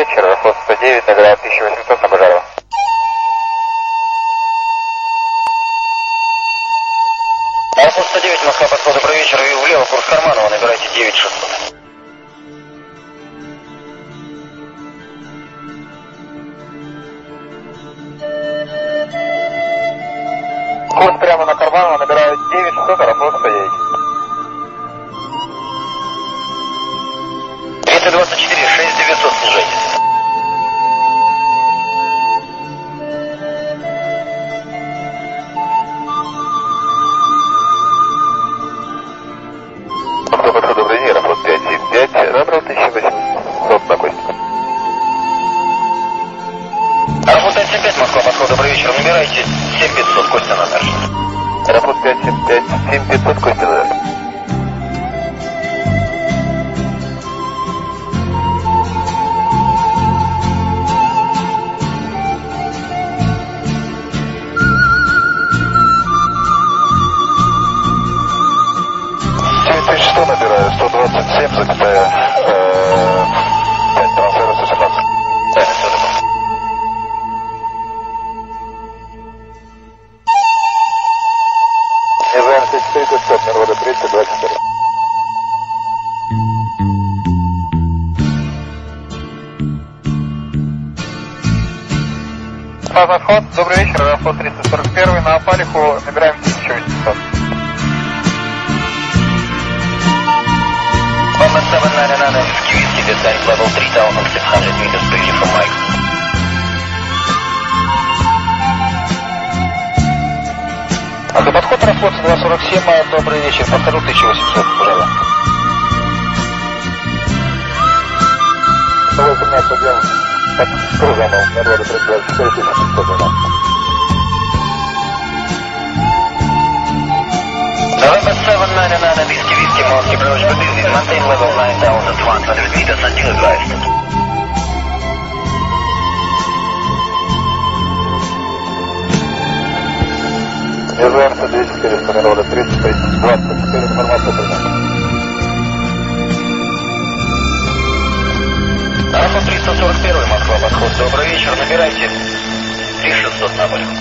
вечер, Аэрофлот 109, набираю 1800 на Бажарова. Аэрофлот 109, Москва, подход, добрый вечер, и влево, курс Карманова, набирайте 9600. Курс прямо на Карманова, набираю 9600, Аэрофлот 109. 224, 6900, снижайтесь. Подход, добрый день, Аэрофлот 575, набрал 1800 на Костика. Аэрофлот 575, Москва, подход, добрый вечер, набирайте 7500, Костя номер. Аэрофлот 575, 7500, Костя номер. Набираю 127, запятая 5, трансфера 117. Да, все такое. Низаем 34, Костя, Мирвода 30, 24. Заход, добрый вечер, Аэрофлот 341, на Апалиху набираем 1800. Bomber 799, QVC descent level 3600 meters freely from Mike. Подход Аэрофлот 247, добрый вечер, подхожу 1800, пожалуйста. Давай поменять подъем под кругом, Мирвода 324, 1612. November 799, Whiskey, Moscow, approach for business, maintain level 9100 meters until advised. Низаем 204, Мирвода 30, 24, информация принята. Аэрофлот 341, Москва, подход, добрый вечер, набирайте 3600 на Апалиху.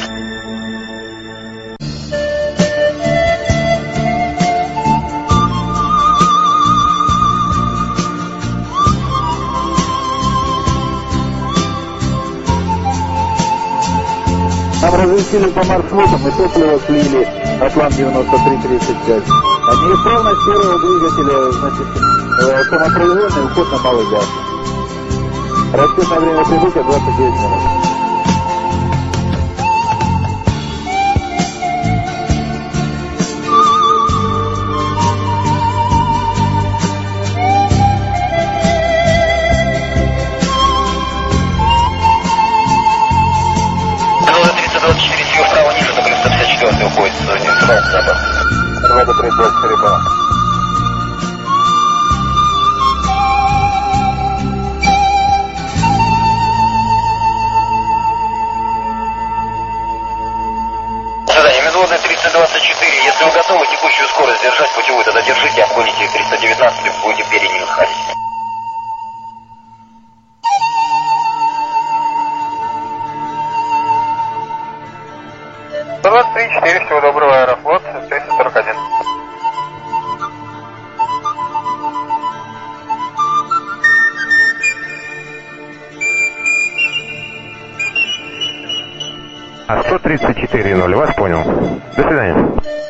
Нам разрешили по маршрутам и топливо слили Атлант 9335. А неисправность первого двигателя, значит, самопроизвольный уход на малый газ. Расчетное время прибытия 29 минут. Уходит в зоне запад. Мирвода 324, понял. Задание Медводная 324. Если вы готовы текущую скорость держать путевую, тогда держите, обгоните 319 и будете впереди выходить. До 23.4, всего доброго, Аэрофлот 341. А 134.0, вас понял. До свидания.